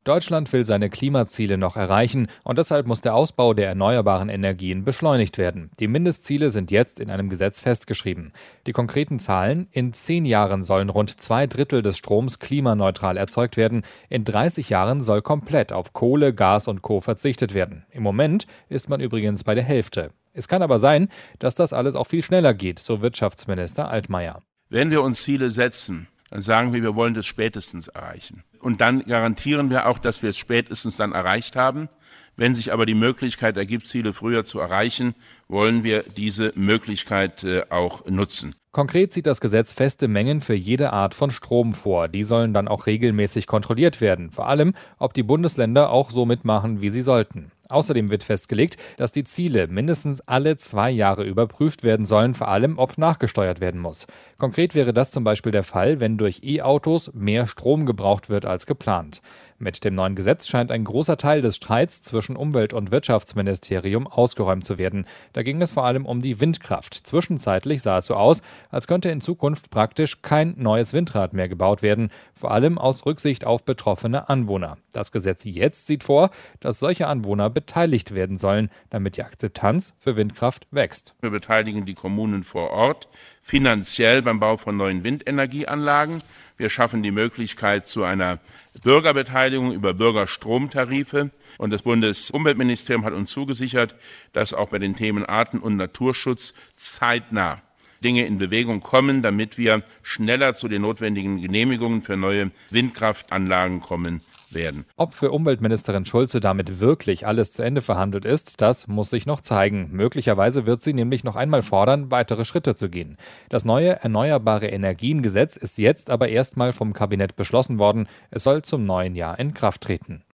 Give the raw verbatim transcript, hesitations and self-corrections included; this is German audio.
Deutschland will seine Klimaziele noch erreichen und deshalb muss der Ausbau der erneuerbaren Energien beschleunigt werden. Die Mindestziele sind jetzt in einem Gesetz festgeschrieben. Die konkreten Zahlen: In zehn Jahren sollen rund zwei Drittel des Stroms klimaneutral erzeugt werden. In dreißig Jahren soll komplett auf Kohle, Gas und Co. verzichtet werden. Im Moment ist man übrigens bei der Hälfte. Es kann aber sein, dass das alles auch viel schneller geht, so Wirtschaftsminister Altmaier. Wenn wir uns Ziele setzen, dann sagen wir, wir wollen das spätestens erreichen. Und dann garantieren wir auch, dass wir es spätestens dann erreicht haben. Wenn sich aber die Möglichkeit ergibt, Ziele früher zu erreichen, wollen wir diese Möglichkeit äh, auch nutzen. Konkret sieht das Gesetz feste Mengen für jede Art von Strom vor. Die sollen dann auch regelmäßig kontrolliert werden. Vor allem, ob die Bundesländer auch so mitmachen, wie sie sollten. Außerdem wird festgelegt, dass die Ziele mindestens alle zwei Jahre überprüft werden sollen, vor allem ob nachgesteuert werden muss. Konkret wäre das zum Beispiel der Fall, wenn durch E-Autos mehr Strom gebraucht wird als geplant. Mit dem neuen Gesetz scheint ein großer Teil des Streits zwischen Umwelt- und Wirtschaftsministerium ausgeräumt zu werden. Da ging es vor allem um die Windkraft. Zwischenzeitlich sah es so aus, als könnte in Zukunft praktisch kein neues Windrad mehr gebaut werden, vor allem aus Rücksicht auf betroffene Anwohner. Das Gesetz jetzt sieht vor, dass solche Anwohner beteiligt werden sollen, damit die Akzeptanz für Windkraft wächst. Wir beteiligen die Kommunen vor Ort finanziell beim Bau von neuen Windenergieanlagen. Wir schaffen die Möglichkeit zu einer Bürgerbeteiligung über Bürgerstromtarife. Und das Bundesumweltministerium hat uns zugesichert, dass auch bei den Themen Arten- und Naturschutz zeitnah Dinge in Bewegung kommen, damit wir schneller zu den notwendigen Genehmigungen für neue Windkraftanlagen kommen werden. Ob für Umweltministerin Schulze damit wirklich alles zu Ende verhandelt ist, das muss sich noch zeigen. Möglicherweise wird sie nämlich noch einmal fordern, weitere Schritte zu gehen. Das neue Erneuerbare Energien Gesetz ist jetzt aber erstmal vom Kabinett beschlossen worden. Es soll zum neuen Jahr in Kraft treten.